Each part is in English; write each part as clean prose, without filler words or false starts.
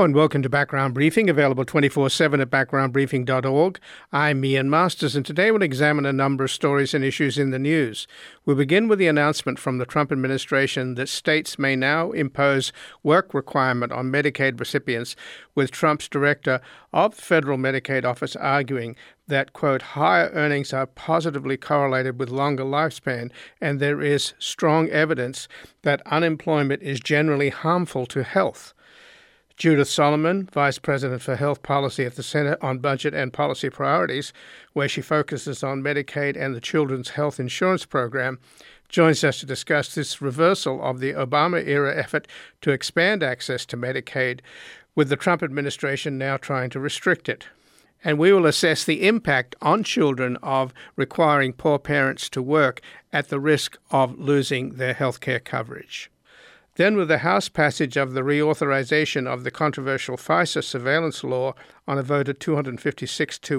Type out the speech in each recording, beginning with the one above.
Hello and welcome to Background Briefing, available 24/7 at backgroundbriefing.org. I'm Ian Masters, and today we'll examine a number of stories and issues in the news. We'll begin with the announcement from the Trump administration that states may now impose work requirement on Medicaid recipients, with Trump's director of the Federal Medicaid Office arguing that, quote, higher earnings are positively correlated with longer lifespan, and there is strong evidence that unemployment is generally harmful to health. Judith Solomon, Vice President for Health Policy at the Center on Budget and Policy Priorities, where she focuses on Medicaid and the Children's Health Insurance Program, joins us to discuss this reversal of the Obama-era effort to expand access to Medicaid, with the Trump administration now trying to restrict it. And we will assess the impact on children of requiring poor parents to work at the risk of losing their health care coverage. Then, with the House passage of the reauthorization of the controversial FISA surveillance law on a vote of 256 to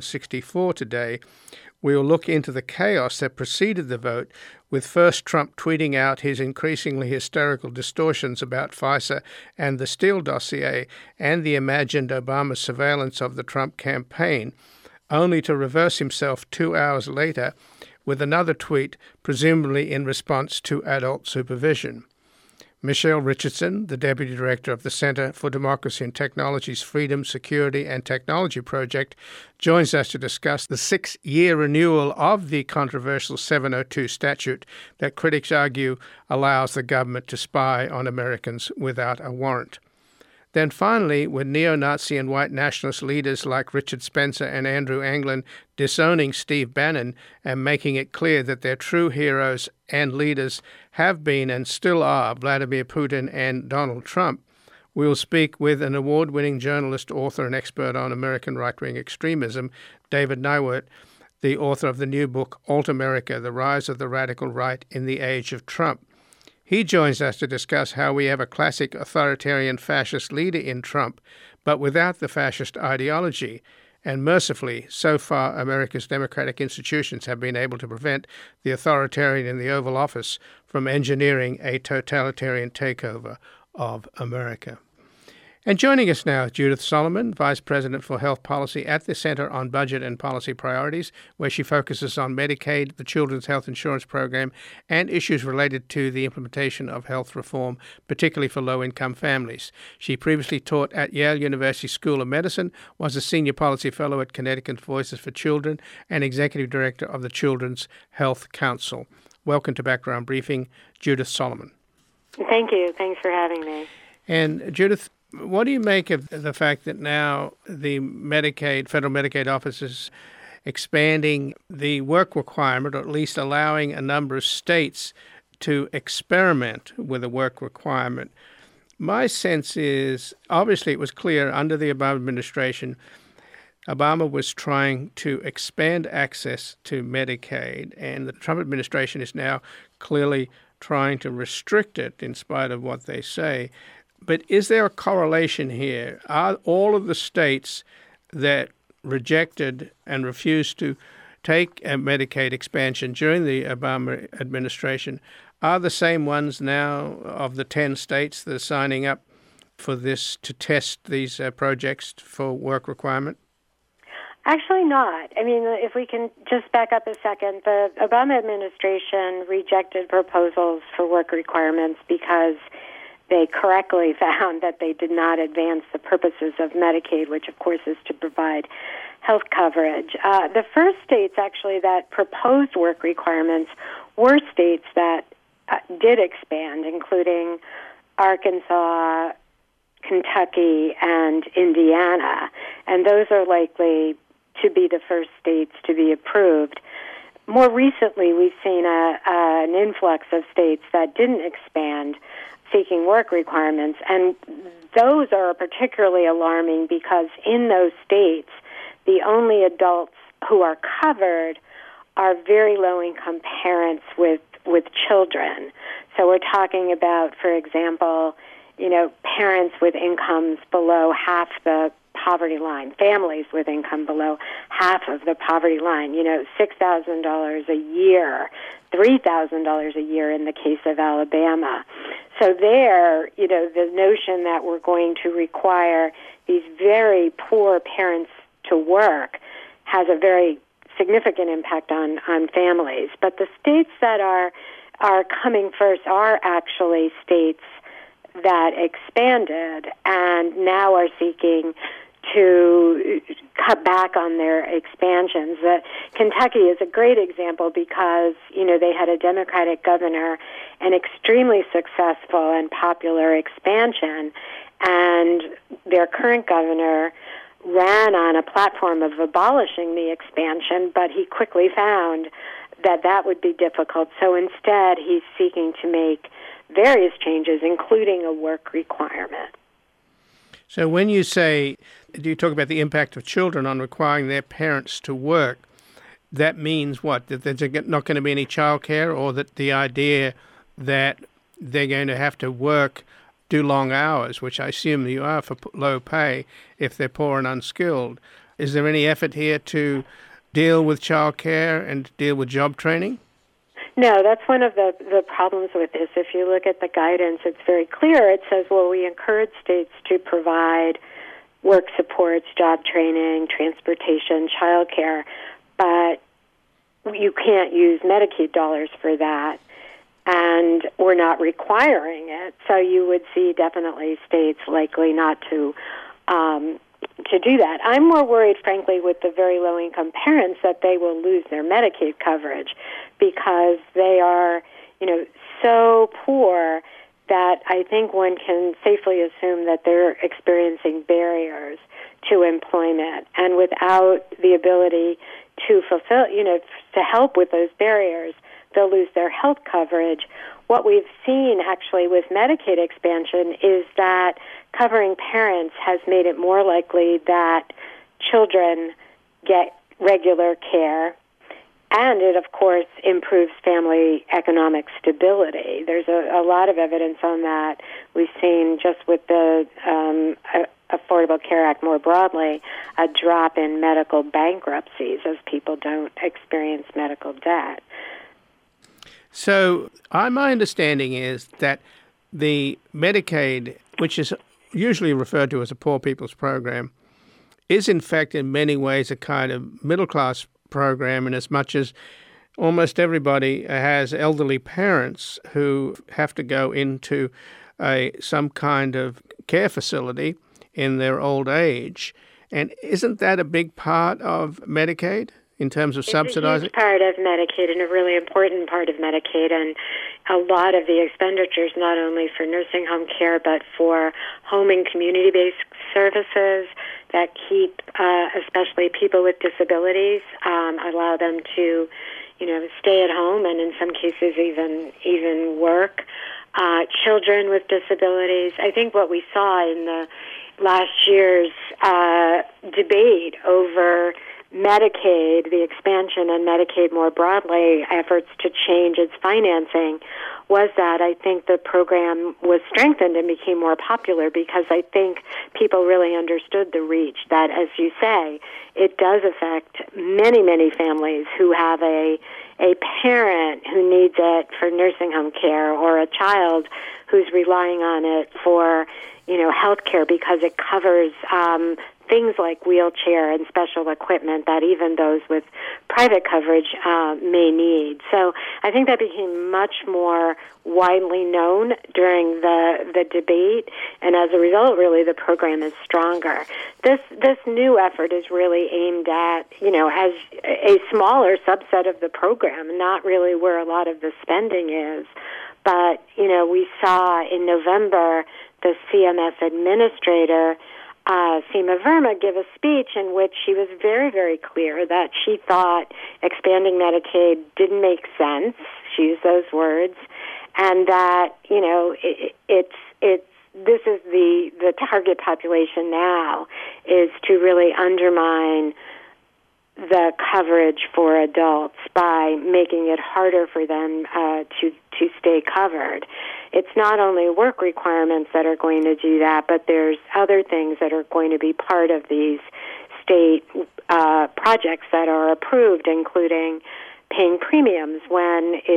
164 today, we will look into the chaos that preceded the vote, with first Trump tweeting out his increasingly hysterical distortions about FISA and the Steele dossier and the imagined Obama surveillance of the Trump campaign, only to reverse himself 2 hours later with another tweet, presumably in response to adult supervision. Michelle Richardson, the Deputy Director of the Center for Democracy and Technology's Freedom, Security and Technology Project, joins us to discuss the 6-year renewal of the controversial 702 statute that critics argue allows the government to spy on Americans without a warrant. Then finally, with neo-Nazi and white nationalist leaders like Richard Spencer and Andrew Anglin disowning Steve Bannon and making it clear that their true heroes and leaders have been and still are Vladimir Putin and Donald Trump, we will speak with an award-winning journalist, author, and expert on American right-wing extremism, David Neiwert, the author of the new book, Alt-America, The Rise of the Radical Right in the Age of Trump. He joins us to discuss how we have a classic authoritarian fascist leader in Trump, but without the fascist ideology. And mercifully, so far, America's democratic institutions have been able to prevent the authoritarian in the Oval Office from engineering a totalitarian takeover of America. And joining us now is Judith Solomon, Vice President for Health Policy at the Center on Budget and Policy Priorities, where she focuses on Medicaid, the Children's Health Insurance Program, and issues related to the implementation of health reform, particularly for low-income families. She previously taught at Yale University School of Medicine, was a Senior Policy Fellow at Connecticut Voices for Children, and Executive Director of the Children's Health Council. Welcome to Background Briefing, Judith Solomon. Thank you. Thanks for having me. And Judith, what do you make of the fact that now the federal Medicaid office is expanding the work requirement, or at least allowing a number of states to experiment with a work requirement? My sense is, obviously it was clear under the Obama administration, Obama was trying to expand access to Medicaid, and the Trump administration is now clearly trying to restrict it in spite of what they say. But is there a correlation here? Are all of the states that rejected and refused to take a Medicaid expansion during the Obama administration, are the same ones now of the 10 states that are signing up for this to test these projects for work requirement? Actually not. I mean, if we can just back up a second, the Obama administration rejected proposals for work requirements because they correctly found that they did not advance the purposes of Medicaid, which, of course, is to provide health coverage. The first states, actually, that proposed work requirements were states that did expand, including Arkansas, Kentucky, and Indiana. And those are likely to be the first states to be approved. More recently, we've seen an influx of states that didn't expand seeking work requirements, and those are particularly alarming because in those states, the only adults who are covered are very low-income parents with children. So we're talking about, for example, parents with incomes below half the poverty line, families with income below half of the poverty line, $6,000 a year, $3,000 a year in the case of Alabama. So there, the notion that we're going to require these very poor parents to work has a very significant impact on families. But the states that are coming first are actually states that expanded and now are seeking to cut back on their expansions. Kentucky is a great example because, they had a Democratic governor, an extremely successful and popular expansion, and their current governor ran on a platform of abolishing the expansion, but he quickly found that would be difficult. So instead, he's seeking to make various changes, including a work requirement. So when you say, do you talk about the impact of children on requiring their parents to work, that means what? That there's not going to be any childcare, or that the idea that they're going to have to work, do long hours, which I assume you are for low pay if they're poor and unskilled. Is there any effort here to deal with childcare and deal with job training? No, that's one of the problems with this. If you look at the guidance, it's very clear. It says, well, we encourage states to provide work supports, job training, transportation, childcare, but you can't use Medicaid dollars for that, and we're not requiring it. So you would see definitely states likely not to do that. I'm more worried, frankly, with the very low-income parents that they will lose their Medicaid coverage because they are, so poor that I think one can safely assume that they're experiencing barriers to employment. And without the ability to fulfill, to help with those barriers, they'll lose their health coverage. What we've seen actually with Medicaid expansion is that covering parents has made it more likely that children get regular care, and it, of course, improves family economic stability. There's a lot of evidence on that. We've seen just with the Affordable Care Act more broadly, a drop in medical bankruptcies as people don't experience medical debt. So my understanding is that the Medicaid, which is usually referred to as a poor people's program, is in fact in many ways a kind of middle-class program, in as much as almost everybody has elderly parents who have to go into some kind of care facility in their old age. And isn't that a big part of Medicaid in terms of subsidizing? It's a huge part of Medicaid and a really important part of Medicaid, and a lot of the expenditures not only for nursing home care but for home and community-based services that keep especially people with disabilities, allow them to stay at home and in some cases even work. Children with disabilities. I think what we saw in the last year's debate over Medicaid, the expansion, and Medicaid more broadly, efforts to change its financing, was that I think the program was strengthened and became more popular because I think people really understood the reach that, as you say, it does affect many, many families who have a parent who needs it for nursing home care, or a child who's relying on it for, health care, because it covers things like wheelchair and special equipment that even those with private coverage may need. So I think that became much more widely known during the debate, and as a result, really, the program is stronger. This new effort is really aimed at, as a smaller subset of the program, not really where a lot of the spending is. But, we saw in November the CMS administrator, Seema Verma, give a speech in which she was very, very clear that she thought expanding Medicaid didn't make sense. She used those words, and that this is the target population now, is to really undermine the coverage for adults by making it harder for them to stay covered. It's not only work requirements that are going to do that, but there's other things that are going to be part of these state projects that are approved, including paying premiums when it's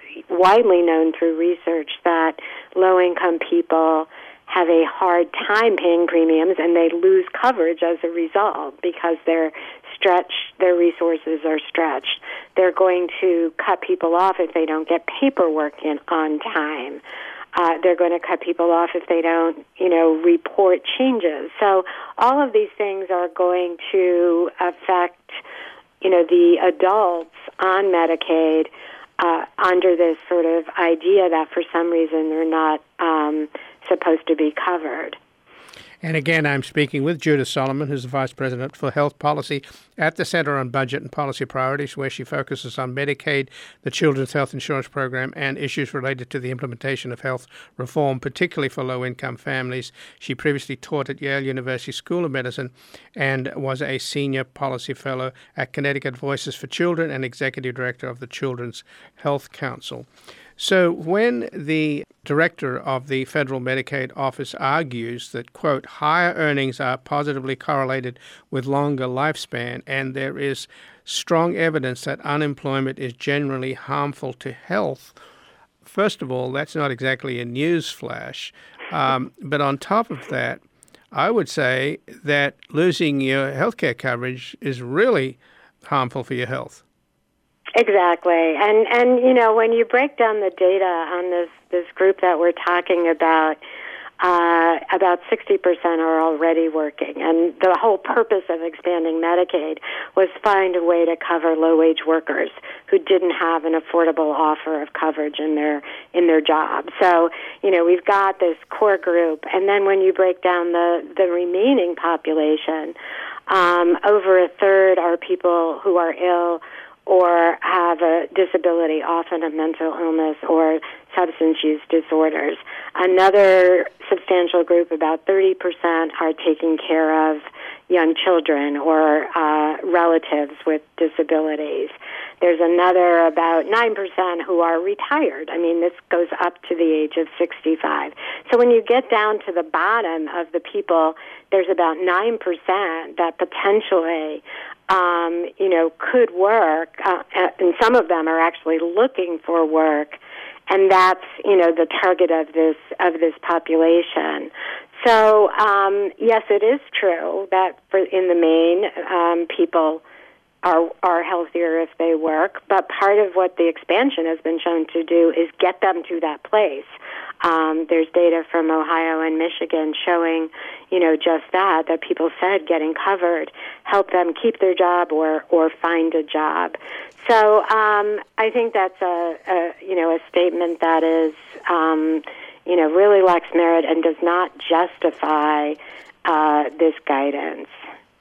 widely known through research that low-income people have a hard time paying premiums, and they lose coverage as a result because their resources are stretched. They're going to cut people off if they don't get paperwork in on time. They're going to cut people off if they don't, report changes. So all of these things are going to affect, the adults on Medicaid under this sort of idea that for some reason they're not supposed to be covered. And again, I'm speaking with Judith Solomon, who's the Vice President for Health Policy at the Center on Budget and Policy Priorities, where she focuses on Medicaid, the Children's Health Insurance Program, and issues related to the implementation of health reform, particularly for low-income families. She previously taught at Yale University School of Medicine and was a Senior Policy Fellow at Connecticut Voices for Children and Executive Director of the Children's Health Council. So when the director of the Federal Medicaid Office argues that, quote, higher earnings are positively correlated with longer lifespan, and there is strong evidence that unemployment is generally harmful to health, first of all, that's not exactly a news flash. But on top of that, I would say that losing your health care coverage is really harmful for your health. Exactly. And when you break down the data on this group that we're talking about 60% are already working. And the whole purpose of expanding Medicaid was find a way to cover low-wage workers who didn't have an affordable offer of coverage in their job. So, we've got this core group. And then when you break down the remaining population, over a third are people who are ill or have a disability, often a mental illness or substance use disorders. Another substantial group, about 30%, are taking care of young children or relatives with disabilities. There's another about 9% who are retired. I mean, this goes up to the age of 65. So when you get down to the bottom of the people, there's about 9% that potentially could work, and some of them are actually looking for work, and that's the target of this population. So yes, it is true that in the main, people are healthier if they work, but part of what the expansion has been shown to do is get them to that place. There's data from Ohio and Michigan showing, just that people said getting covered helped them keep their job or find a job. So I think that's a statement that is, really lacks merit and does not justify this guidance.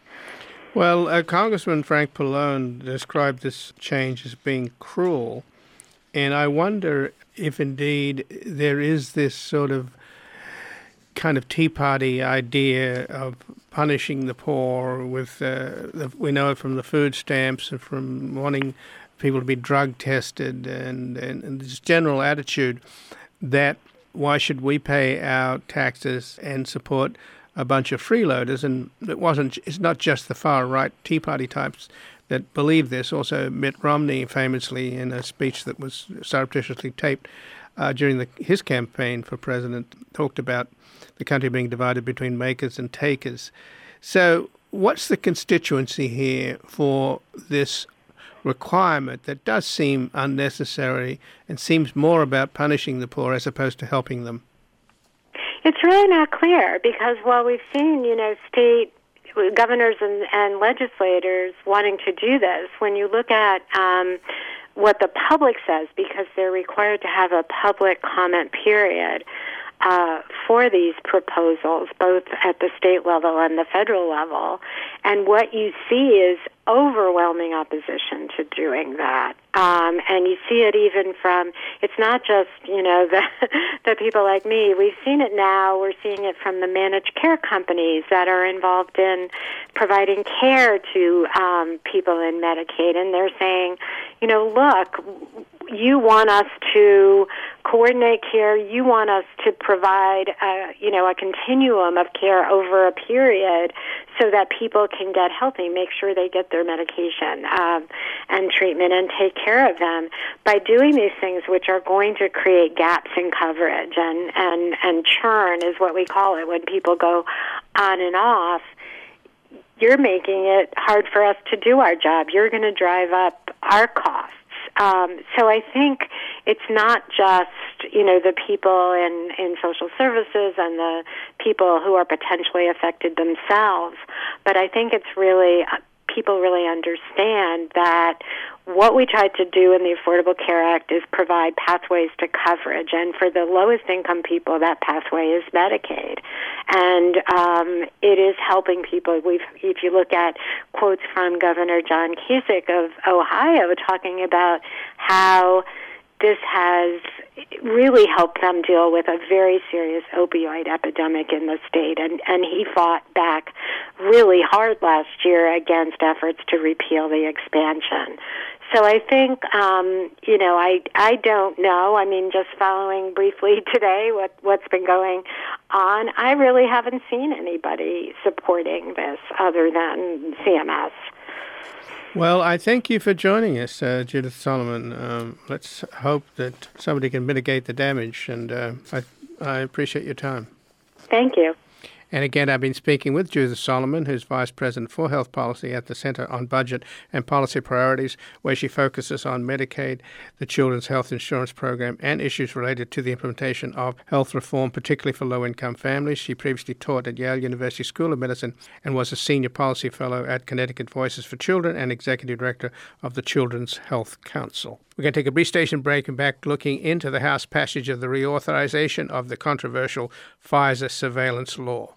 Well, Congressman Frank Pallone described this change as being cruel, and I wonder if indeed there is this sort of kind of Tea Party idea of punishing the poor with, we know it from the food stamps and from wanting people to be drug tested and this general attitude that why should we pay our taxes and support a bunch of freeloaders? And it's not just the far-right Tea Party types that believe this. Also, Mitt Romney famously, in a speech that was surreptitiously taped during his campaign for president, talked about the country being divided between makers and takers. So what's the constituency here for this requirement that does seem unnecessary and seems more about punishing the poor as opposed to helping them? It's really not clear because while we've seen, state governors and legislators wanting to do this, when you look at what the public says, because they're required to have a public comment period for these proposals, both at the state level and the federal level, and what you see is overwhelming opposition to doing that. And you see it even from, it's not just, the people like me. We've seen it now. We're seeing it from the managed care companies that are involved in providing care to people in Medicaid. And they're saying, look, you want us to coordinate care. You want us to provide, a continuum of care over a period so that people can get healthy, make sure they get their medication and treatment and take care of them. By doing these things, which are going to create gaps in coverage and churn is what we call it when people go on and off, you're making it hard for us to do our job. You're going to drive up our costs. So I think it's not just, the people in social services and the people who are potentially affected themselves, but I think it's really, people really understand that what we tried to do in the Affordable Care Act is provide pathways to coverage, and for the lowest income people, that pathway is Medicaid. And it is helping people. If you look at quotes from Governor John Kasich of Ohio talking about how this has really helped them deal with a very serious opioid epidemic in the state, and he fought back really hard last year against efforts to repeal the expansion. So I think, I don't know. I mean, just following briefly today what's been going on, I really haven't seen anybody supporting this other than CMS. Well, I thank you for joining us, Judith Solomon. Let's hope that somebody can mitigate the damage, and I appreciate your time. Thank you. And again, I've been speaking with Judith Solomon, who's Vice President for Health Policy at the Center on Budget and Policy Priorities, where she focuses on Medicaid, the Children's Health Insurance Program, and issues related to the implementation of health reform, particularly for low-income families. She previously taught at Yale University School of Medicine and was a Senior Policy Fellow at Connecticut Voices for Children and Executive Director of the Children's Health Council. We're going to take a brief station break and back looking into the House passage of the reauthorization of the controversial Pfizer surveillance law.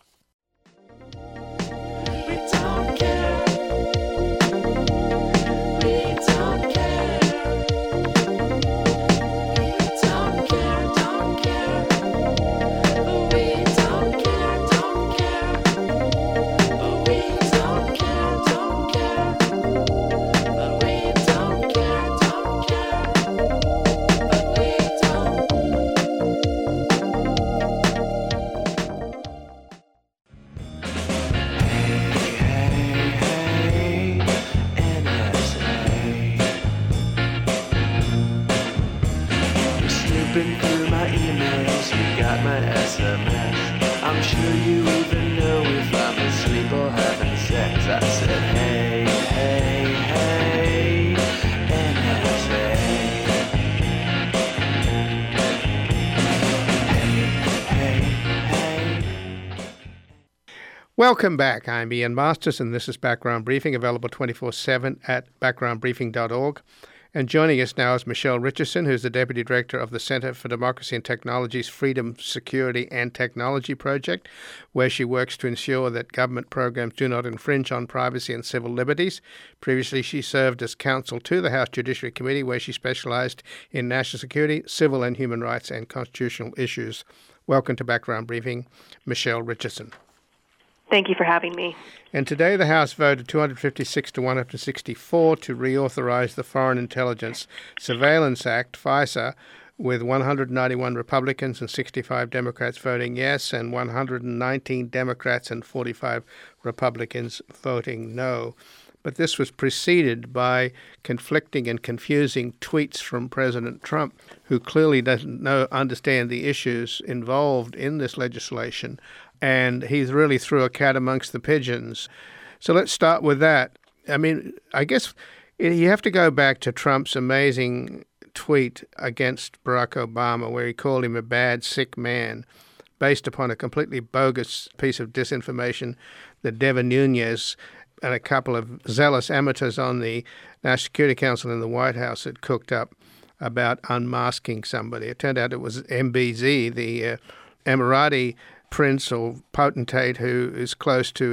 Welcome back. I'm Ian Masters, and this is Background Briefing, available 24/7 at backgroundbriefing.org. And joining us now is Michelle Richardson, who's the Deputy Director of the Center for Democracy and Technology's Freedom, Security and Technology Project, where she works to ensure that government programs do not infringe on privacy and civil liberties. Previously, she served as counsel to the House Judiciary Committee, where she specialized in national security, civil and human rights, and constitutional issues. Welcome to Background Briefing, Michelle Richardson. Thank you for having me. And today the House voted 256 to 164 to reauthorize the Foreign Intelligence Surveillance Act, FISA, with 191 Republicans and 65 Democrats voting yes, and 119 Democrats and 45 Republicans voting no. But this was preceded by conflicting and confusing tweets from President Trump, who clearly doesn't understand the issues involved in this legislation. And he's really threw a cat amongst the pigeons. So let's start with that. I mean, I guess you have to go back to Trump's amazing tweet against Barack Obama, where he called him a bad, sick man, based upon a completely bogus piece of disinformation that Devin Nunes and a couple of zealous amateurs on the National Security Council in the White House had cooked up about unmasking somebody. It turned out it was MBZ, the Emirati prince or potentate who is close to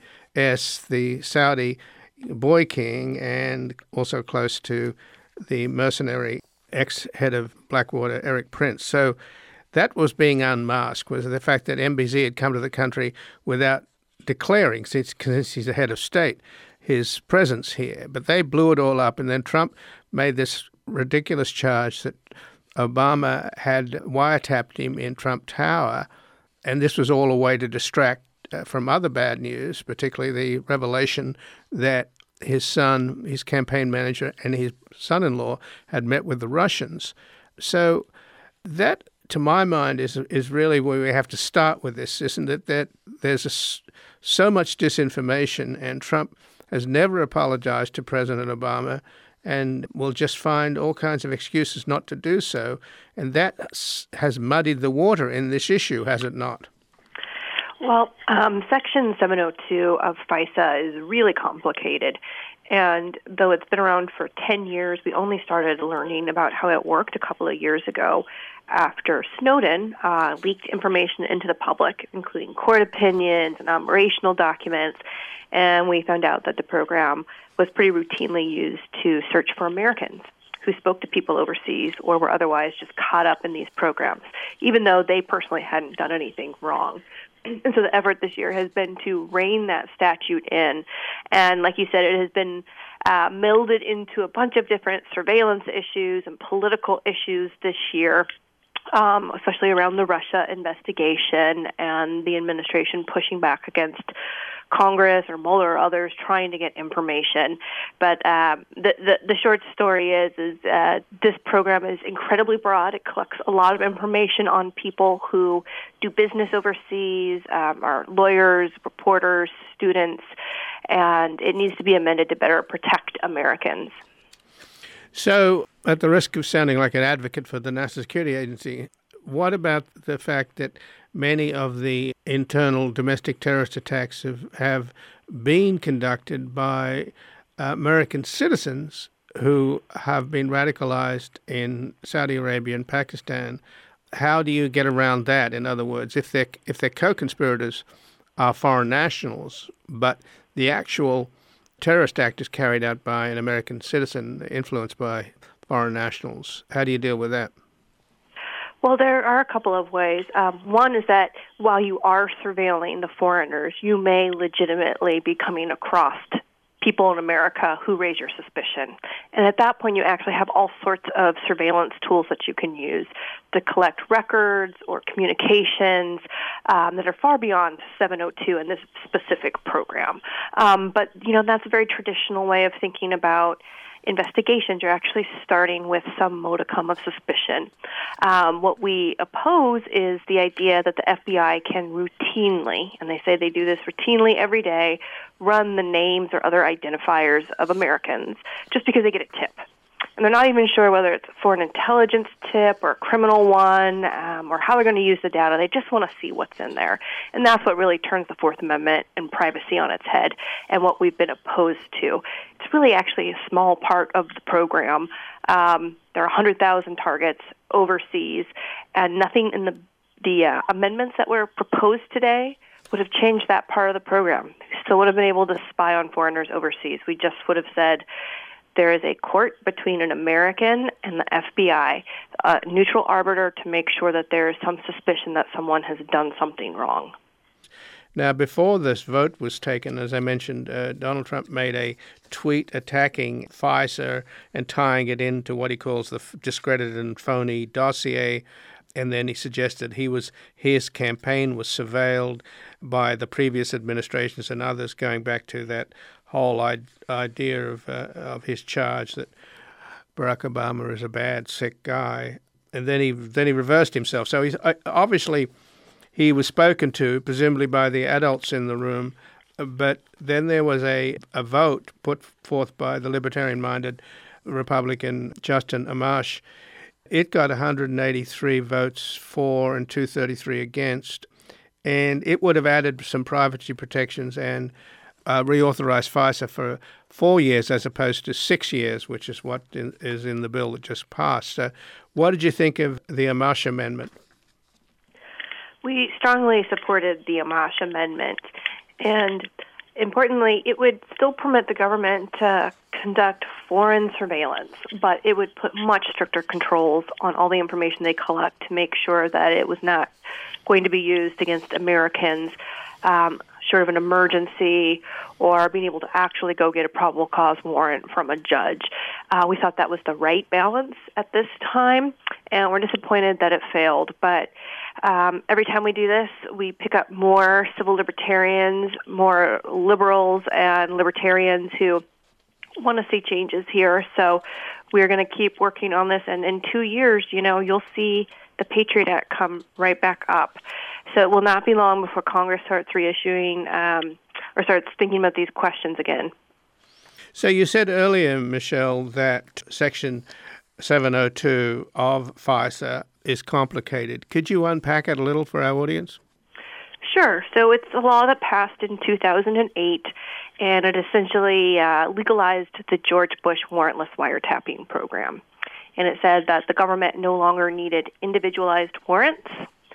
MBS, the Saudi boy king, and also close to the mercenary ex-head of Blackwater, Eric Prince. So that was being unmasked, was the fact that MBZ had come to the country without declaring, since he's the head of state, his presence here. But they blew it all up, and then Trump made this ridiculous charge that Obama had wiretapped him in Trump Tower, and this was all a way to distract from other bad news, particularly the revelation that his son, his campaign manager, and his son-in-law had met with the Russians. So that, to my mind, is really where we have to start with this, isn't it? That there's so much disinformation, and Trump has never apologized to President Obama and will just find all kinds of excuses not to do so. And that has muddied the water in this issue, has it not? Well, Section 702 of FISA is really complicated. And though it's been around for 10 years, we only started learning about how it worked a couple of years ago after Snowden leaked information into the public, including court opinions and operational documents. And we found out that the program was pretty routinely used to search for Americans who spoke to people overseas or were otherwise just caught up in these programs, even though they personally hadn't done anything wrong. And so the effort this year has been to rein that statute in. And like you said, it has been melded into a bunch of different surveillance issues and political issues this year, especially around the Russia investigation and the administration pushing back against Congress or Mueller or others trying to get information. But the short story is this program is incredibly broad. It collects a lot of information on people who do business overseas, are lawyers, reporters, students, and it needs to be amended to better protect Americans. So, at the risk of sounding like an advocate for the National Security Agency, what about the fact that many of the internal domestic terrorist attacks have been conducted by American citizens who have been radicalized in Saudi Arabia and Pakistan? How do you get around that? In other words, if their co-conspirators are foreign nationals, but the actual terrorist act is carried out by an American citizen influenced by foreign nationals, how do you deal with that? Well, there are a couple of ways. One is that while you are surveilling the foreigners, you may legitimately be coming across people in America who raise your suspicion. And at that point, you actually have all sorts of surveillance tools that you can use to collect records or communications that are far beyond 702 in this specific program. But, that's a very traditional way of thinking about investigations. You're actually starting with some modicum of suspicion. What we oppose is the idea that the FBI can routinely, and they say they do this routinely every day, run the names or other identifiers of Americans just because they get a tip. And they're not even sure whether it's for an intelligence tip or a criminal one or how they're going to use the data. They just want to see what's in there. And that's what really turns the Fourth Amendment and privacy on its head and what we've been opposed to. It's really actually a small part of the program. There are 100,000 targets overseas, and nothing in the amendments that were proposed today would have changed that part of the program. We still would have been able to spy on foreigners overseas. We just would have said, there is a court between an American and the FBI, a neutral arbiter to make sure that there is some suspicion that someone has done something wrong. Now, before this vote was taken, as I mentioned, Donald Trump made a tweet attacking FISA and tying it into what he calls the discredited and phony dossier. And then he suggested his campaign was surveilled by the previous administrations and others, going back to that whole idea of his charge that Barack Obama is a bad, sick guy. And then he reversed himself. So obviously he was spoken to, presumably by the adults in the room, but then there was a vote put forth by the libertarian-minded Republican Justin Amash. It got 183 votes for and 233 against, and it would have added some privacy protections and reauthorized FISA for 4 years as opposed to 6 years, which is what is in the bill that just passed. So what did you think of the Amash Amendment? We strongly supported the Amash Amendment, and importantly, it would still permit the government to conduct foreign surveillance, but it would put much stricter controls on all the information they collect to make sure that it was not going to be used against Americans short of an emergency or being able to actually go get a probable cause warrant from a judge. We thought that was the right balance at this time, and we're disappointed that it failed. But every time we do this, we pick up more civil libertarians, more liberals and libertarians who want to see changes here. So we're going to keep working on this, and in 2 years, you'll see the Patriot Act come right back up. So it will not be long before Congress starts reissuing or starts thinking about these questions again. So you said earlier, Michelle, that Section 702 of FISA is complicated. Could you unpack it a little for our audience? Sure. So it's a law that passed in 2008, and it essentially legalized the George Bush warrantless wiretapping program. And it said that the government no longer needed individualized warrants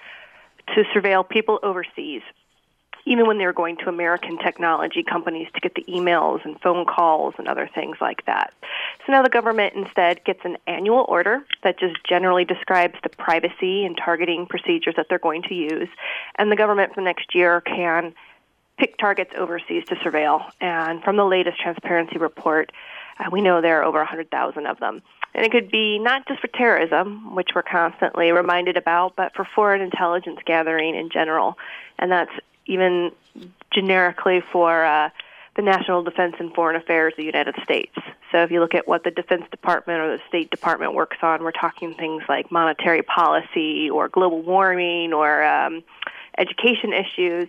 to surveil people overseas, even when they were going to American technology companies to get the emails and phone calls and other things like that. So now the government instead gets an annual order that just generally describes the privacy and targeting procedures that they're going to use, and the government for next year can pick targets overseas to surveil. And from the latest transparency report, we know there are over 100,000 of them. And it could be not just for terrorism, which we're constantly reminded about, but for foreign intelligence gathering in general. And that's even generically for the National Defense and Foreign Affairs of the United States. So if you look at what the Defense Department or the State Department works on, we're talking things like monetary policy or global warming or education issues.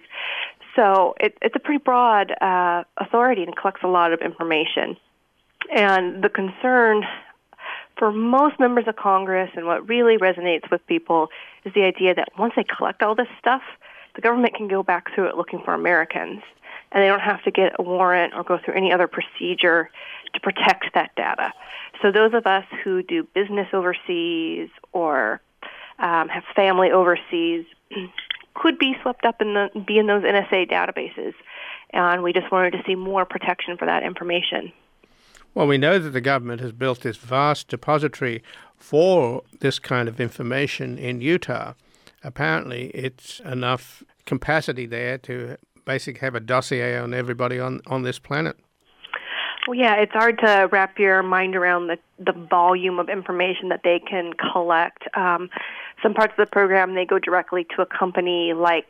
So it's a pretty broad authority and collects a lot of information. And the concern for most members of Congress, and what really resonates with people, is the idea that once they collect all this stuff, the government can go back through it looking for Americans, and they don't have to get a warrant or go through any other procedure to protect that data. So those of us who do business overseas or have family overseas could be swept up be in those NSA databases, and we just wanted to see more protection for that information. Well, we know that the government has built this vast depository for this kind of information in Utah. Apparently, it's enough capacity there to basically have a dossier on everybody on this planet. Well, yeah, it's hard to wrap your mind around the volume of information that they can collect. Some parts of the program, they go directly to a company like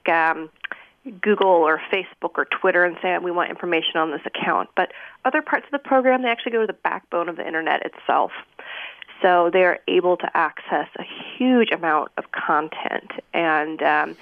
Google or Facebook or Twitter and say, we want information on this account. But other parts of the program, they actually go to the backbone of the Internet itself. So they're able to access a huge amount of content. And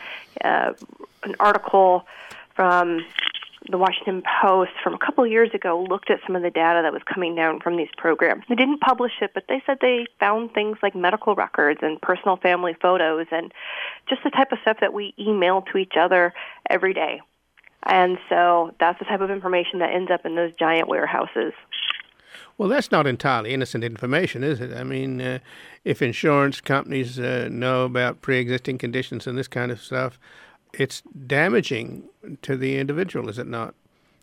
an article from the Washington Post from a couple of years ago looked at some of the data that was coming down from these programs. They didn't publish it, but they said they found things like medical records and personal family photos and just the type of stuff that we email to each other every day. And so that's the type of information that ends up in those giant warehouses. Well, that's not entirely innocent information, is it? I mean, if insurance companies know about pre-existing conditions and this kind of stuff, it's damaging to the individual, is it not?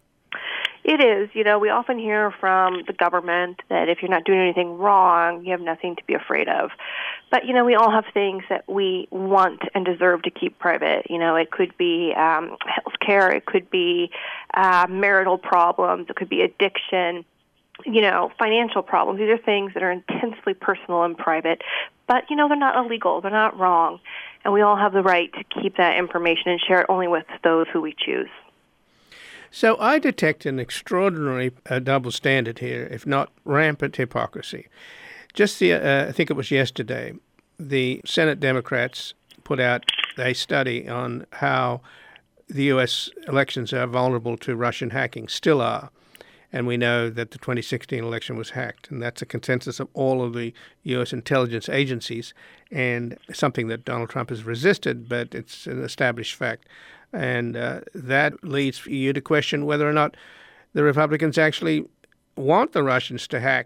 It is. We often hear from the government that if you're not doing anything wrong, you have nothing to be afraid of. But, we all have things that we want and deserve to keep private. It could be health care, it could be marital problems, it could be addiction, financial problems. These are things that are intensely personal and private. But, they're not illegal, they're not wrong. And we all have the right to keep that information and share it only with those who we choose. So I detect an extraordinary double standard here, if not rampant hypocrisy. Just I think it was yesterday, the Senate Democrats put out a study on how the U.S. elections are vulnerable to Russian hacking, still are. And we know that the 2016 election was hacked, and that's a consensus of all of the U.S. intelligence agencies, and something that Donald Trump has resisted, but it's an established fact. And that leads you to question whether or not the Republicans actually want the Russians to hack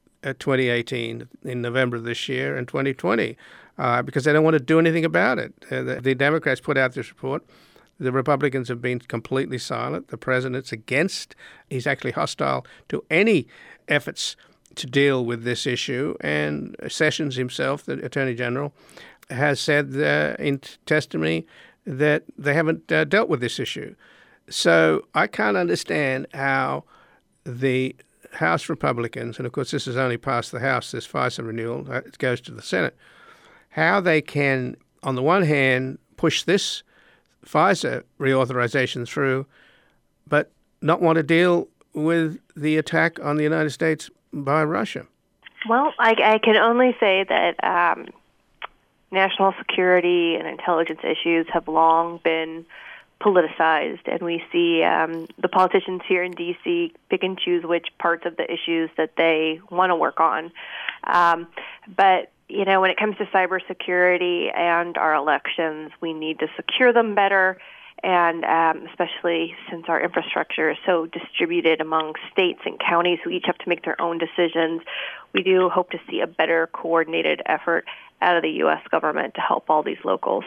2018 in November of this year and 2020, because they don't want to do anything about it. The Democrats put out this report. The Republicans have been completely silent. The president's against. He's actually hostile to any efforts to deal with this issue. And Sessions himself, the Attorney General, has said in testimony that they haven't dealt with this issue. So I can't understand how the House Republicans, and of course this has only passed the House, this FISA renewal, it goes to the Senate, how they can, on the one hand, push this FISA reauthorization through, but not want to deal with the attack on the United States by Russia. Well, I can only say that national security and intelligence issues have long been politicized, and we see the politicians here in D.C. pick and choose which parts of the issues that they want to work on. But, you know, when it comes to cybersecurity and our elections, we need to secure them better, and especially since our infrastructure is so distributed among states and counties who each have to make their own decisions, we do hope to see a better coordinated effort out of the U.S. government to help all these locals.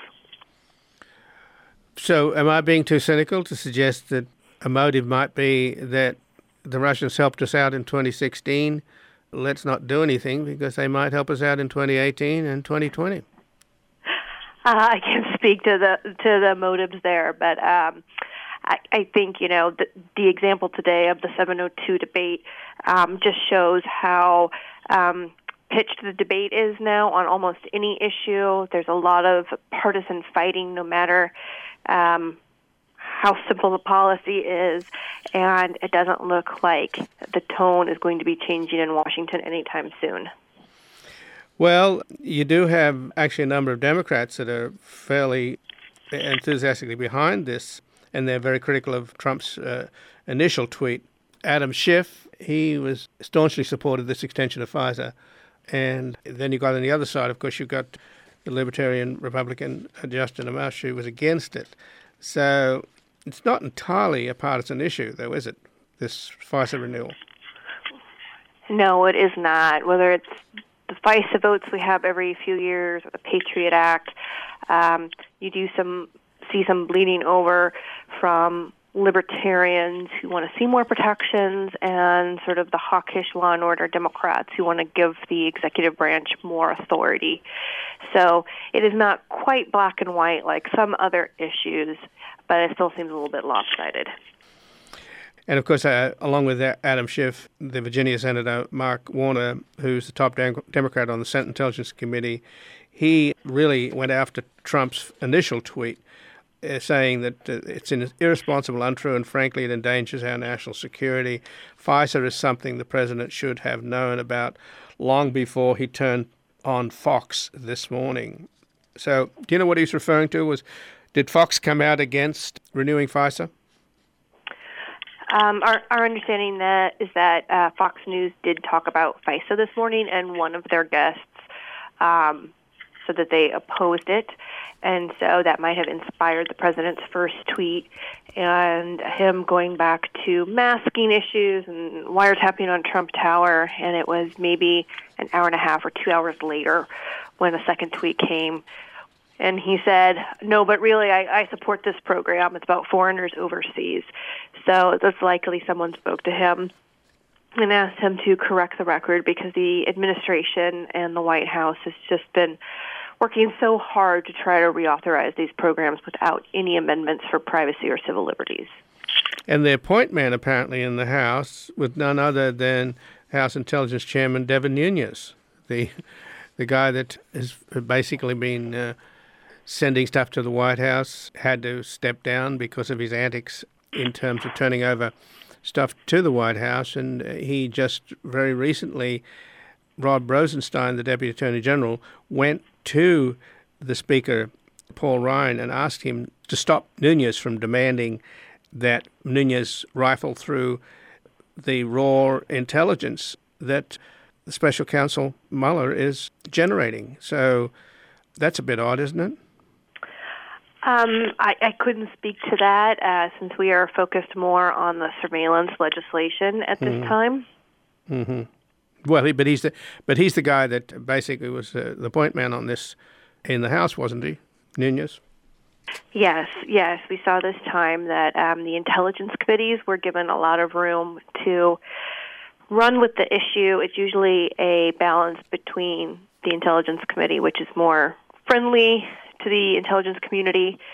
So am I being too cynical to suggest that a motive might be that the Russians helped us out in 2016? Let's not do anything because they might help us out in 2018 and 2020. I can't speak to the motives there, but I think, you know, the example today of the 702 debate just shows how pitched the debate is now on almost any issue. There's a lot of partisan fighting, no matter how simple the policy is, and it doesn't look like the tone is going to be changing in Washington anytime soon. Well, you do have actually a number of Democrats that are fairly enthusiastically behind this, and they're very critical of Trump's initial tweet. Adam Schiff, he was staunchly supported this extension of FISA. And then you got on the other side, of course, you've got the Libertarian Republican Justin Amash, who was against it. So it's not entirely a partisan issue, though, is it, this FISA renewal? No, it is not. Whether it's the FISA votes we have every few years or the Patriot Act, you do see some bleeding over from libertarians who want to see more protections and sort of the hawkish law and order Democrats who want to give the executive branch more authority. So it is not quite black and white like some other issues, but it still seems a little bit lopsided. And, of course, along with Adam Schiff, the Virginia Senator Mark Warner, who's the top Democrat on the Senate Intelligence Committee, he really went after Trump's initial tweet, saying that it's irresponsible, untrue, and frankly, it endangers our national security. FISA is something the president should have known about long before he turned on Fox this morning. So do you know what he's referring to? Did Fox come out against renewing FISA? Our understanding is that Fox News did talk about FISA this morning, and one of their guests said that they opposed it. And so that might have inspired the president's first tweet and him going back to masking issues and wiretapping on Trump Tower. And it was maybe an hour and a half or 2 hours later when a second tweet came. And he said, no, but really, I support this program. It's about foreigners overseas. So it's likely someone spoke to him and asked him to correct the record because the administration and the White House has just been working so hard to try to reauthorize these programs without any amendments for privacy or civil liberties. And their point man, apparently, in the House was none other than House Intelligence Chairman Devin Nunes, the guy that has basically been sending stuff to the White House, had to step down because of his antics in terms of turning over stuff to the White House. And he just very recently, Rod Rosenstein, the Deputy Attorney General, went to the Speaker, Paul Ryan, and asked him to stop Nunes from demanding that Nunes rifle through the raw intelligence that the Special Counsel Mueller is generating. So that's a bit odd, isn't it? I couldn't speak to that since we are focused more on the surveillance legislation at this time. Mm-hmm. Well, but he's the guy that basically was the point man on this in the House, wasn't he, Nunes? Yes. We saw this time that the intelligence committees were given a lot of room to run with the issue. It's usually a balance between the intelligence committee, which is more friendly to the intelligence community,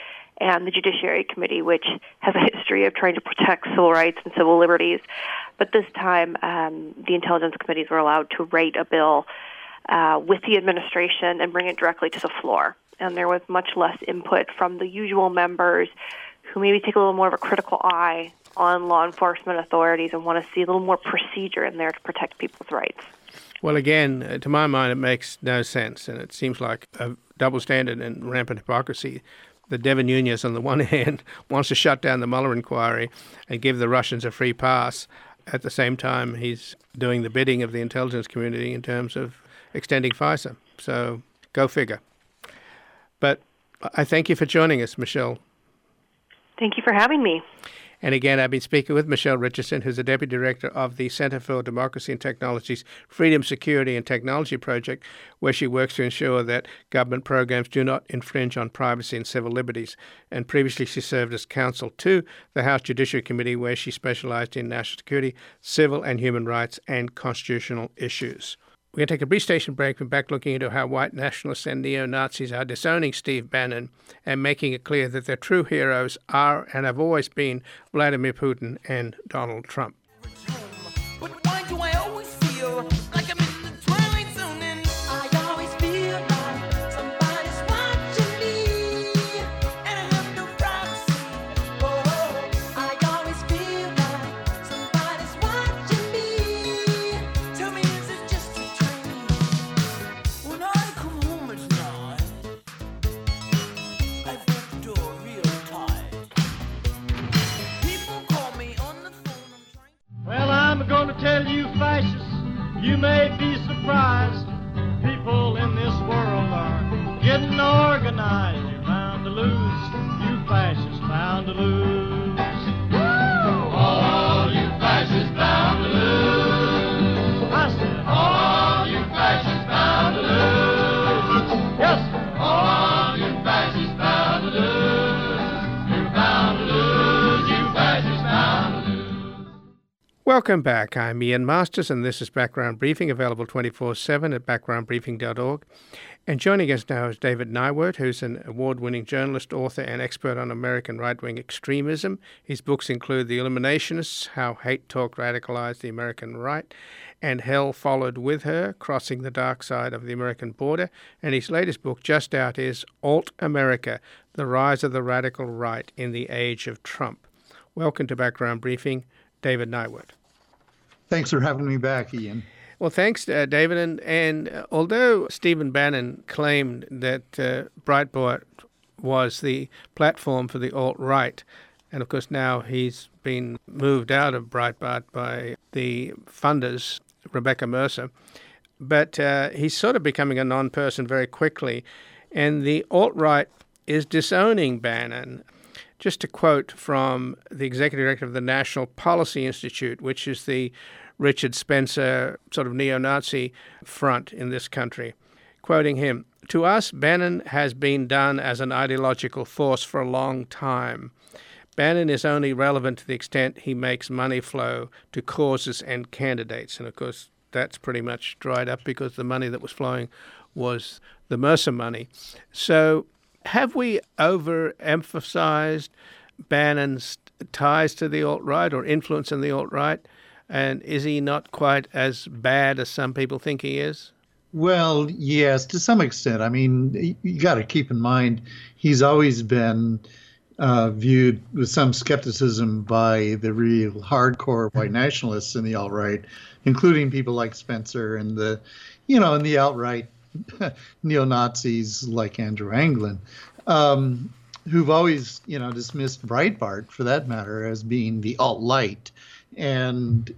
and the Judiciary Committee, which has a history of trying to protect civil rights and civil liberties. But this time, the Intelligence Committees were allowed to write a bill with the administration and bring it directly to the floor. And there was much less input from the usual members who maybe take a little more of a critical eye on law enforcement authorities and want to see a little more procedure in there to protect people's rights. Well, again, to my mind, it makes no sense, and it seems like a double standard and rampant hypocrisy. That Devin Nunes, on the one hand, wants to shut down the Mueller inquiry and give the Russians a free pass. At the same time, he's doing the bidding of the intelligence community in terms of extending FISA. So, go figure. But I thank you for joining us, Michelle. Thank you for having me. And again, I've been speaking with Michelle Richardson, who's the Deputy Director of the Center for Democracy and Technology's Freedom, Security and Technology Project, where she works to ensure that government programs do not infringe on privacy and civil liberties. And previously, she served as counsel to the House Judiciary Committee, where she specialized in national security, civil and human rights, and constitutional issues. We're going to take a brief station break. We're back looking into how white nationalists and neo-Nazis are disowning Steve Bannon and making it clear that their true heroes are and have always been Vladimir Putin and Donald Trump. But why do I always feel like I'm in the twilight zone and I always feel like somebody's watching me and I have no privacy. Oh, I always feel like somebody's watching me. Tell me, is it just a dream? When I come home at night, I shut the door real tight. People call me on the phone. Well, I'm gonna tell you, fascists, you may be surprised. People in this world are getting organized. You're bound to lose, you fascists bound to lose. All you fascists bound to lose. I said, all you fascists bound to lose. Yes, sir. All you fascists bound to lose. You're bound to lose, you fascists bound to lose. Welcome back. I'm Ian Masters, and this is Background Briefing, available 24/7 at backgroundbriefing.org. And joining us now is David Neiwert, who's an award-winning journalist, author, and expert on American right-wing extremism. His books include The Illuminationists, How Hate Talk Radicalized the American Right, and Hell Followed With Her, Crossing the Dark Side of the American Border. And his latest book, just out, is Alt-America, The Rise of the Radical Right in the Age of Trump. Welcome to Background Briefing, David Neiwert. Thanks for having me back, Ian. Well, thanks, David. And although Stephen Bannon claimed that Breitbart was the platform for the alt-right, and of course now he's been moved out of Breitbart by the funders, Rebecca Mercer, but he's sort of becoming a non-person very quickly, and the alt-right is disowning Bannon. Just to quote from the executive director of the National Policy Institute, which is the Richard Spencer sort of neo-Nazi front in this country, quoting him, "To us, Bannon has been done as an ideological force for a long time. Bannon is only relevant to the extent he makes money flow to causes and candidates." And of course, that's pretty much dried up because the money that was flowing was the Mercer money. So have we overemphasized Bannon's ties to the alt-right or influence in the alt-right? And is he not quite as bad as some people think he is? Well, yes, to some extent. I mean, you got to keep in mind, he's always been viewed with some skepticism by the real hardcore white nationalists in the alt-right, including people like Spencer and the alt-right neo-Nazis like Andrew Anglin, who've always, dismissed Breitbart, for that matter, as being the alt-light. And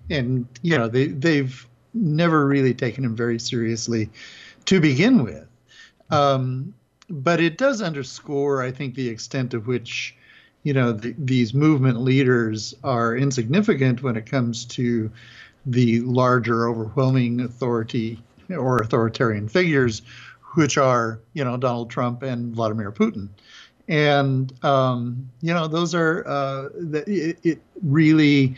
they've never really taken him very seriously to begin with. But it does underscore, I think, the extent to which, these movement leaders are insignificant when it comes to the larger, overwhelming authority or authoritarian figures, which are, Donald Trump and Vladimir Putin. And, those are, it really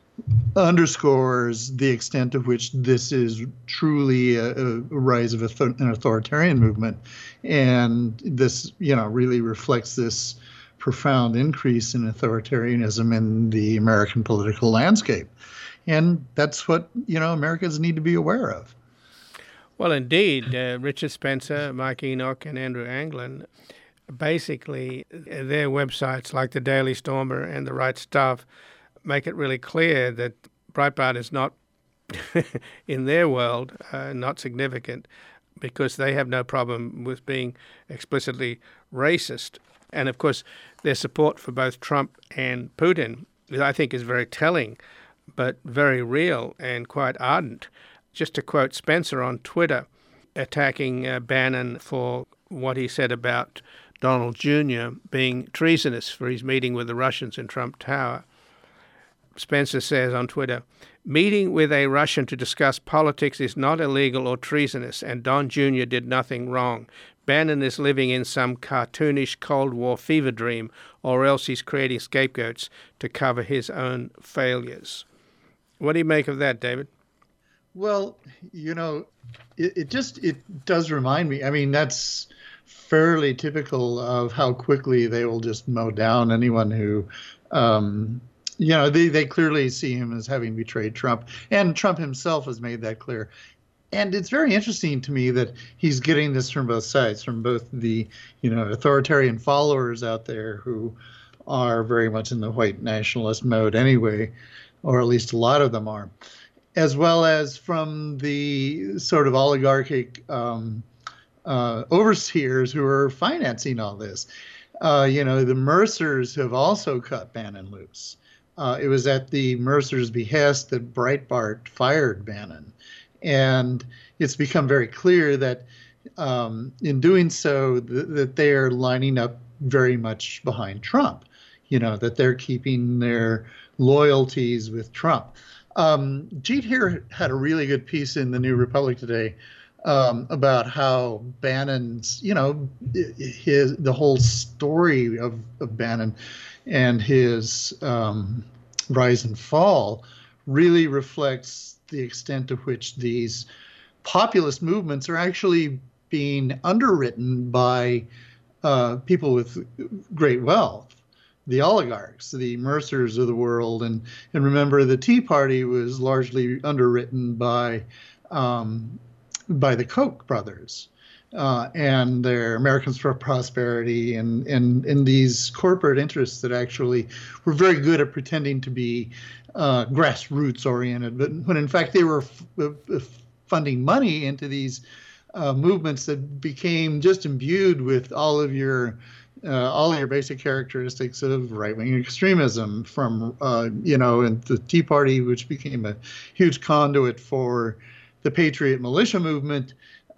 underscores the extent to which this is truly a rise of an authoritarian movement. And this, really reflects this profound increase in authoritarianism in the American political landscape. And that's what, Americans need to be aware of. Well, indeed, Richard Spencer, Mike Enoch, and Andrew Anglin, basically their websites like the Daily Stormer and the Right Stuff make it really clear that Breitbart is not, in their world, not significant, because they have no problem with being explicitly racist. And of course, their support for both Trump and Putin, I think, is very telling, but very real and quite ardent. Just to quote Spencer on Twitter, attacking Bannon for what he said about Donald Jr. being treasonous for his meeting with the Russians in Trump Tower. Spencer says on Twitter, "Meeting with a Russian to discuss politics is not illegal or treasonous, and Don Jr. did nothing wrong. Bannon is living in some cartoonish Cold War fever dream, or else he's creating scapegoats to cover his own failures." What do you make of that, David? Well, it does remind me. I mean, that's fairly typical of how quickly they will just mow down anyone who, they clearly see him as having betrayed Trump, and Trump himself has made that clear. And it's very interesting to me that he's getting this from both sides, from both the, authoritarian followers out there who are very much in the white nationalist mode anyway, or at least a lot of them are, as well as from the sort of oligarchic overseers who are financing all this. The Mercers have also cut Bannon loose. It was at the Mercers' behest that Breitbart fired Bannon. And it's become very clear that in doing so, that they are lining up very much behind Trump, that they're keeping their loyalties with Trump. Jeet here had a really good piece in the New Republic today about how Bannon's, the whole story of Bannon and his rise and fall really reflects the extent to which these populist movements are actually being underwritten by people with great wealth, the oligarchs, the Mercers of the world. And remember, the Tea Party was largely underwritten by the Koch brothers and their Americans for Prosperity and these corporate interests that actually were very good at pretending to be grassroots oriented, but when in fact they were funding money into these movements that became just imbued with all your basic characteristics of right-wing extremism, from and the Tea Party, which became a huge conduit for the Patriot militia movement.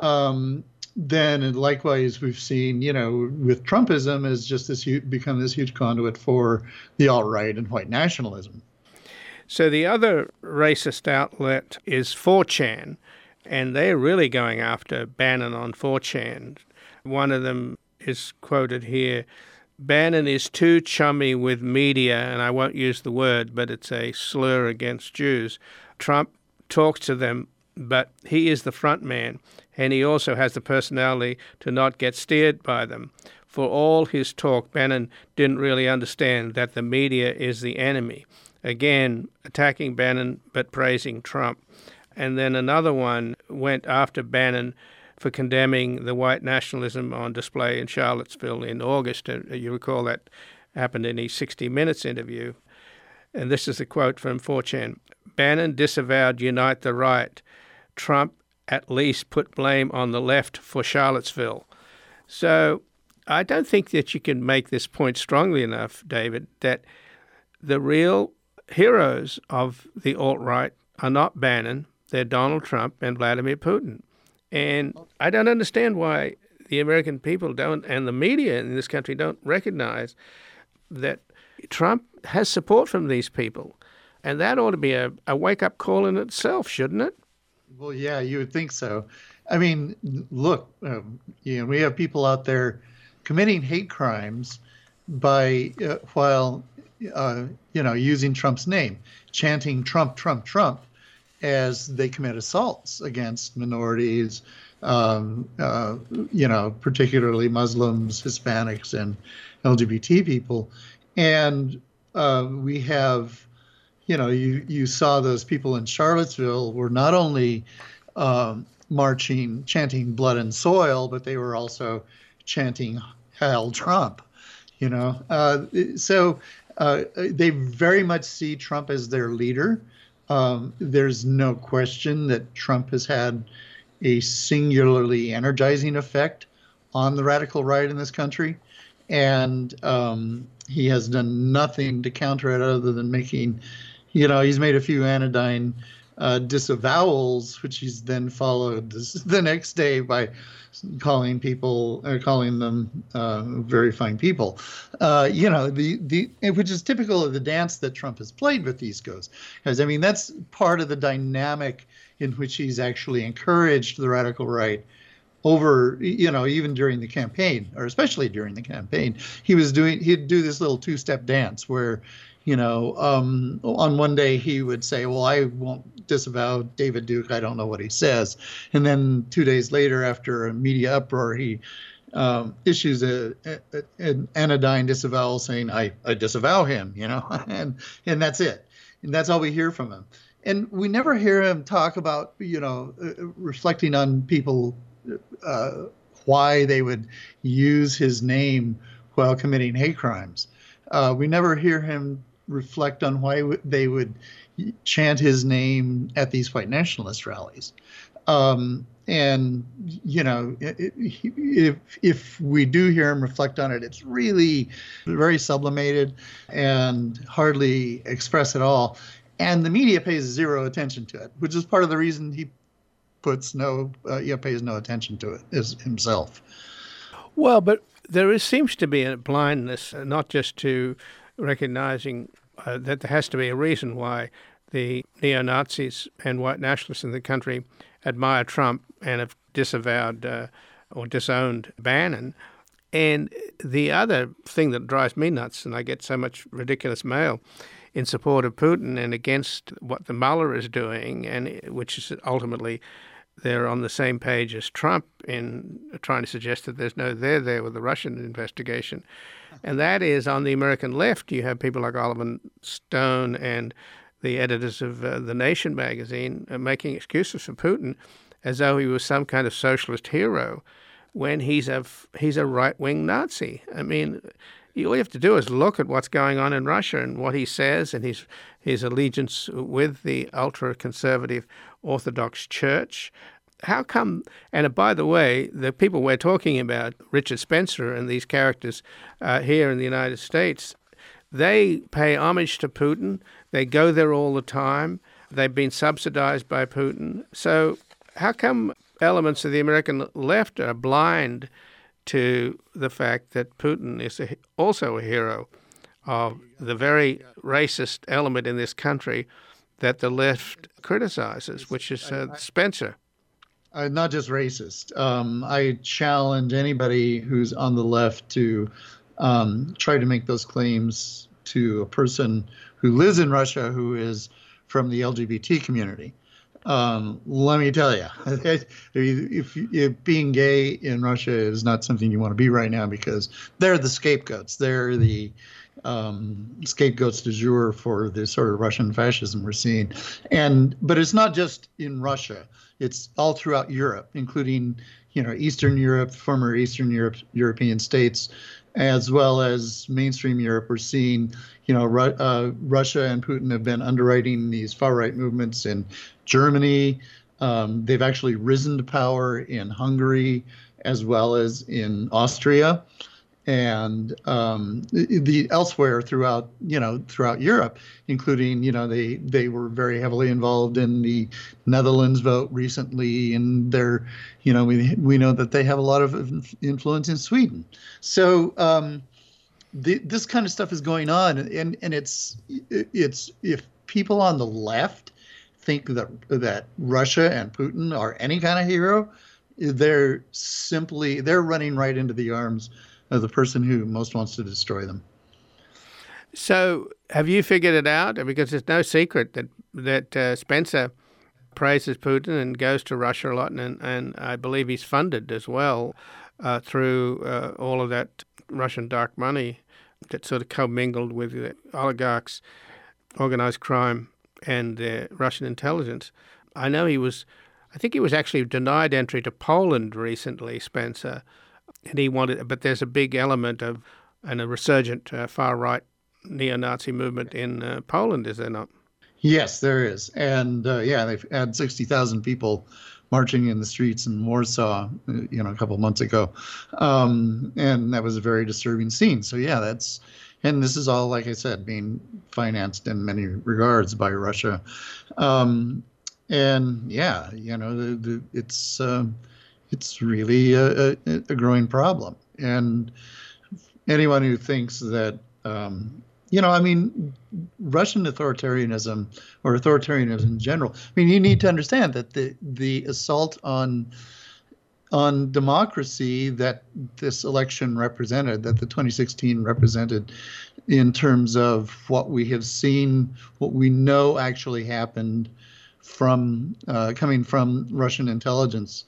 Then, and likewise, we've seen, with Trumpism, as just become this huge conduit for the alt-right and white nationalism. So the other racist outlet is 4chan, and they're really going after Bannon on 4chan. One of them is quoted here, "Bannon is too chummy with media," and I won't use the word, but it's a slur against Jews. "Trump talks to them, but he is the front man, and he also has the personality to not get steered by them. For all his talk, Bannon didn't really understand that the media is the enemy." Again, attacking Bannon, but praising Trump. And then another one went after Bannon for condemning the white nationalism on display in Charlottesville in August. You recall that happened in his 60 Minutes interview. And this is a quote from 4chan. "Bannon disavowed Unite the Right. Trump at least put blame on the left for Charlottesville." So I don't think that you can make this point strongly enough, David, that the real heroes of the alt-right are not Bannon, they're Donald Trump and Vladimir Putin. And I don't understand why the American people don't, and the media in this country don't recognize that Trump has support from these people. And that ought to be a wake-up call in itself, shouldn't it? Well, yeah, you would think so. I mean, look, we have people out there committing hate crimes while using Trump's name, chanting Trump, Trump, Trump, as they commit assaults against minorities, particularly Muslims, Hispanics, LGBT people. And we have, you saw those people in Charlottesville were not only marching, chanting blood and soil, but they were also chanting Hail Trump, So they very much see Trump as their leader. There's no question that Trump has had a singularly energizing effect on the radical right in this country. And he has done nothing to counter it other than making, he's made a few anodyne disavowals, which he's then followed the next day by calling them very fine people, which is typical of the dance that Trump has played with these guys. Because that's part of the dynamic in which he's actually encouraged the radical right over, even during the campaign, or especially during the campaign. He'd do this little two-step dance where, on one day he would say, well, I won't disavow David Duke. I don't know what he says. And then 2 days later, after a media uproar, he issues an anodyne disavowal saying, I disavow him, and that's it. And that's all we hear from him. And we never hear him talk about, reflecting on people, why they would use his name while committing hate crimes. We never hear him reflect on why they would chant his name at these white nationalist rallies. And, if we do hear him reflect on it, it's really very sublimated and hardly expressed at all. And the media pays zero attention to it, which is part of the reason he pays no attention to it himself. Well, but seems to be a blindness, not just to recognizing that there has to be a reason why the neo-Nazis and white nationalists in the country admire Trump and have disavowed or disowned Bannon. And the other thing that drives me nuts, and I get so much ridiculous mail in support of Putin and against what the Mueller is doing, and which is ultimately they're on the same page as Trump in trying to suggest that there's no there with the Russian investigation. And that is, on the American left, you have people like Oliver Stone and the editors of The Nation magazine making excuses for Putin as though he was some kind of socialist hero when he's a right-wing Nazi. All you have to do is look at what's going on in Russia and what he says and his allegiance with the ultra-conservative Orthodox Church. How come, and by the way, the people we're talking about, Richard Spencer and these characters here in the United States, they pay homage to Putin. They go there all the time. They've been subsidized by Putin. So how come elements of the American left are blind to the fact that Putin is also a hero of the very racist element in this country that the left criticizes, which is Spencer? Not just racist. I challenge anybody who's on the left to try to make those claims to a person who lives in Russia who is from the LGBT community. Let me tell you, if being gay in Russia is not something you want to be right now, because they're the scapegoats. They're the scapegoats du jour for the sort of Russian fascism we're seeing. But it's not just in Russia. It's all throughout Europe, including, Eastern Europe, former Eastern European states, as well as mainstream Europe. We're seeing, Russia and Putin have been underwriting these far-right movements in Germany. They've actually risen to power in Hungary as well as in Austria, and elsewhere throughout Europe, including, they were very heavily involved in the Netherlands vote recently, and we know that they have a lot of influence in Sweden. So this kind of stuff is going on, and it's if people on the left think that Russia and Putin are any kind of hero, they're running right into the arms of the person who most wants to destroy them. So have you figured it out? Because it's no secret that Spencer praises Putin and goes to Russia a lot, and I believe he's funded as well. through all of that Russian dark money that sort of commingled with the oligarchs, organized crime, and Russian intelligence. I think he was actually denied entry to Poland recently, Spencer, and but there's a big element of and a resurgent far-right neo-Nazi movement in Poland, is there not? Yes, there is. And they've had 60,000 people marching in the streets in Warsaw, a couple of months ago. And that was a very disturbing scene. So, and this is all, like I said, being financed in many regards by Russia. It's really a growing problem. And anyone who thinks that, Russian authoritarianism or authoritarianism in general, you need to understand that the assault on democracy that this election represented, that the 2016 represented in terms of what we have seen, what we know actually happened from coming from Russian intelligence,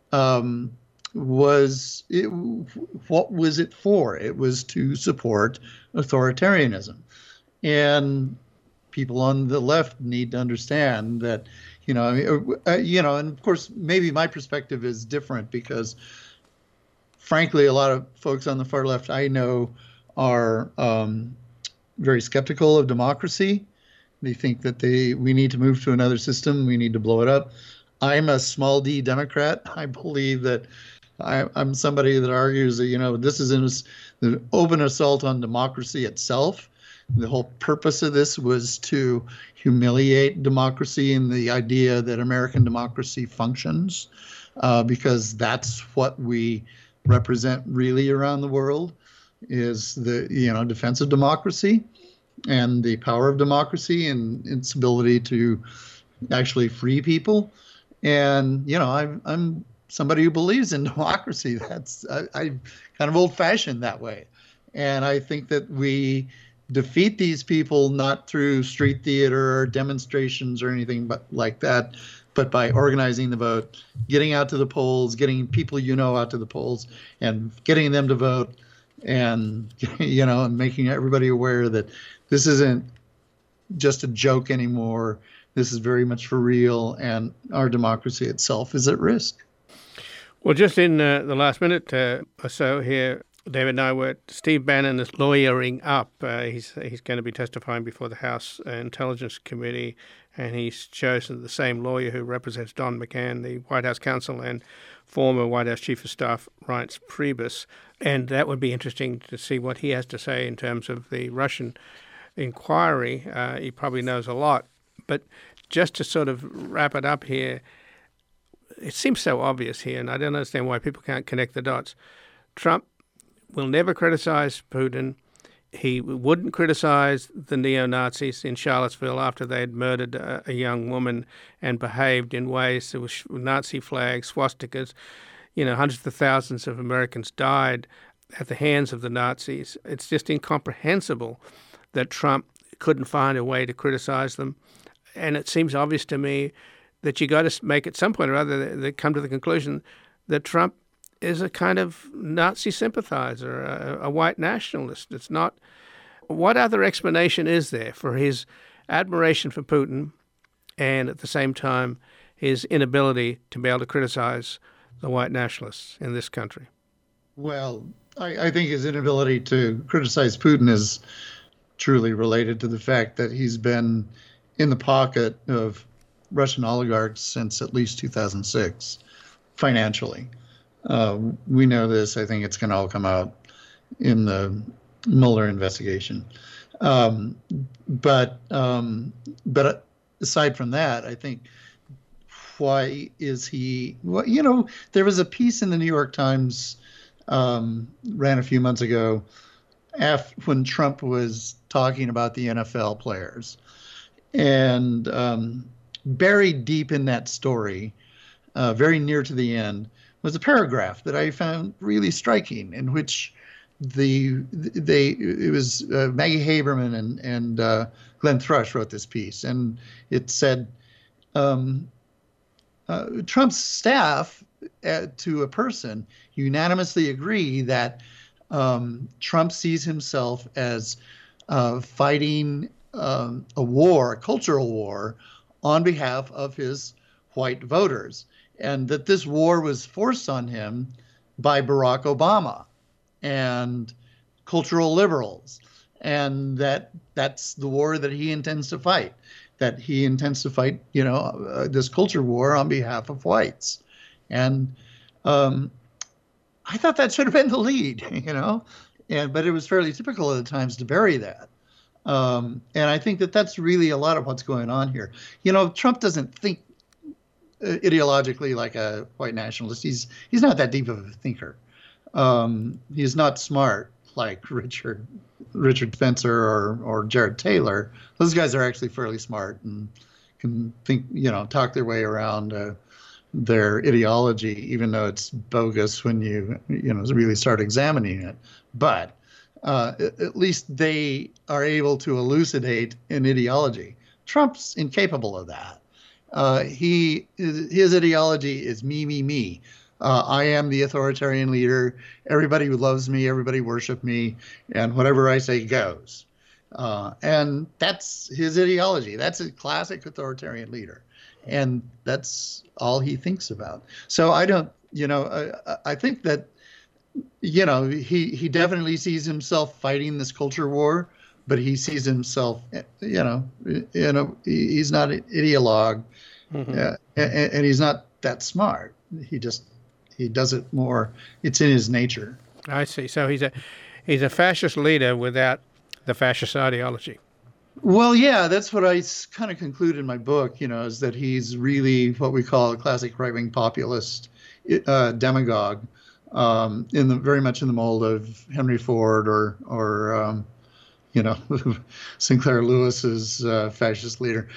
what was it for? It was to support authoritarianism. And people on the left need to understand that, and of course, maybe my perspective is different because, frankly, a lot of folks on the far left I know are very skeptical of democracy. They think that we need to move to another system. We need to blow it up. I'm a small d Democrat. I believe that I'm somebody that argues that, this is the open assault on democracy itself. The whole purpose of this was to humiliate democracy and the idea that American democracy functions, because that's what we represent really around the world, is the defense of democracy and the power of democracy and its ability to actually free people. And I'm somebody who believes in democracy. I'm kind of old-fashioned that way, and I think that we defeat these people not through street theater or demonstrations or anything but like that, but by organizing the vote, getting out to the polls, getting people out to the polls, and getting them to vote, and and making everybody aware that this isn't just a joke anymore. This is very much for real, and our democracy itself is at risk. Well, just in the last minute or so here, David and I were Steve Bannon is lawyering up. He's going to be testifying before the House Intelligence Committee, and he's chosen the same lawyer who represents Don McGahn, the White House counsel, and former White House Chief of Staff Reince Priebus. And that would be interesting to see what he has to say in terms of the Russian inquiry. He probably knows a lot. But just to sort of wrap it up here, it seems so obvious here, and I don't understand why people can't connect the dots. Trump will never criticize Putin. He wouldn't criticize the neo-Nazis in Charlottesville after they had murdered a young woman and behaved in ways that was Nazi flags, swastikas. Hundreds of thousands of Americans died at the hands of the Nazis. It's just incomprehensible that Trump couldn't find a way to criticize them. And it seems obvious to me that you got to make at some point or other that come to the conclusion that Trump is a kind of Nazi sympathizer, a white nationalist. It's not. What other explanation is there for his admiration for Putin and at the same time his inability to be able to criticize the white nationalists in this country? Well, I think his inability to criticize Putin is truly related to the fact that he's been in the pocket of Russian oligarchs since at least 2006, financially. We know this. I think it's going to all come out in the Mueller investigation. But aside from that, I think why is he? Well, there was a piece in the New York Times ran a few months ago when Trump was talking about the NFL players, and buried deep in that story, very near to the end, was a paragraph that I found really striking, in which it was Maggie Haberman and Glenn Thrush wrote this piece, and it said, Trump's staff, to a person, unanimously agree that Trump sees himself as fighting a war, a cultural war, on behalf of his white voters, and that this war was forced on him by Barack Obama and cultural liberals, and that's the war that he intends to fight. That he intends to fight, this culture war on behalf of whites. And I thought that should have been the lead, but it was fairly typical at the times to bury that. And I think that that's really a lot of what's going on here. Trump doesn't think ideologically like a white nationalist. He's not that deep of a thinker. He's not smart like Richard Spencer or Jared Taylor. Those guys are actually fairly smart and can think, talk their way around their ideology, even though it's bogus when you really start examining it. But at least they are able to elucidate an ideology. Trump's incapable of that. His ideology is me, me, me. I am the authoritarian leader. Everybody who loves me, everybody worship me, and whatever I say goes. And that's his ideology. That's a classic authoritarian leader. And that's all he thinks about. So I don't, I think that, he definitely sees himself fighting this culture war, but he sees himself, he's not an ideologue, and he's not that smart. He does it more. It's in his nature. I see. So he's a fascist leader without the fascist ideology. Well, yeah, that's what I kind of conclude in my book, is that he's really what we call a classic right-wing populist demagogue, very much in the mold of Henry Ford or Sinclair Lewis's fascist leader.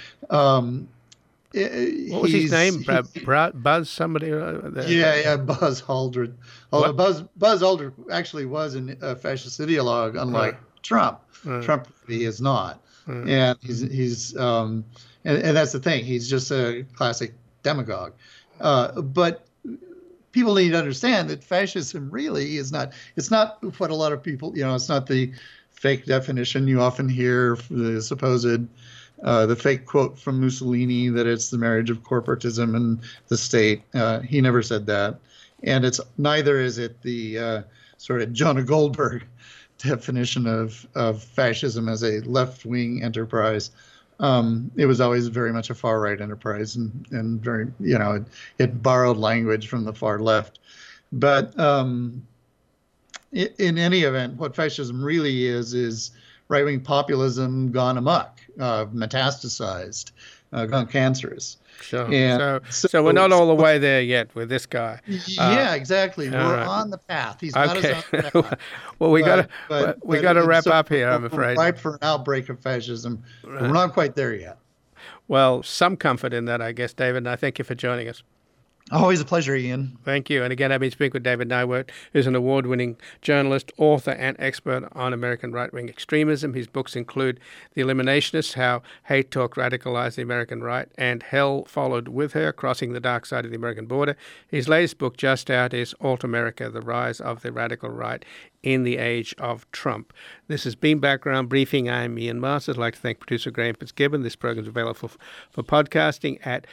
What was his name? Buzz somebody? Yeah, Buzz Aldrin. Although Buzz Aldrin actually was a fascist ideologue, unlike Trump. Trump he is not, and he's and that's the thing. He's just a classic demagogue. But people need to understand that fascism really is not. It's not what a lot of people. It's not the fake definition you often hear, the supposed. The fake quote from Mussolini that it's the marriage of corporatism and the state. He never said that. And neither is it the sort of Jonah Goldberg definition of fascism as a left-wing enterprise. It was always very much a far-right enterprise and very, it borrowed language from the far left. But in any event, what fascism really is right-wing populism gone amok, metastasized, gone cancerous. Sure. And so we're not all the way there yet with this guy. Yeah, exactly. We're on the path. He's not as on the path. Well, we got to wrap up here, I'm afraid. We're ripe for an outbreak of fascism. But we're not quite there yet. Well, some comfort in that, I guess, David, and I thank you for joining us. Always a pleasure, Ian. Thank you. And again, I've been speaking with David Neiwert, who's an award-winning journalist, author, and expert on American right-wing extremism. His books include The Eliminationists, How Hate Talk Radicalized the American Right, and Hell Followed With Her, Crossing the Dark Side of the American Border. His latest book just out is Alt America, The Rise of the Radical Right in the Age of Trump. This has been Background Briefing. I'm Ian Masters. I'd like to thank producer Graham Fitzgibbon. This program is available for podcasting at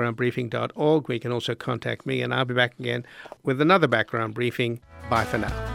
backgroundbriefing.org, where you can also contact me, and I'll be back again with another Background Briefing. Bye for now.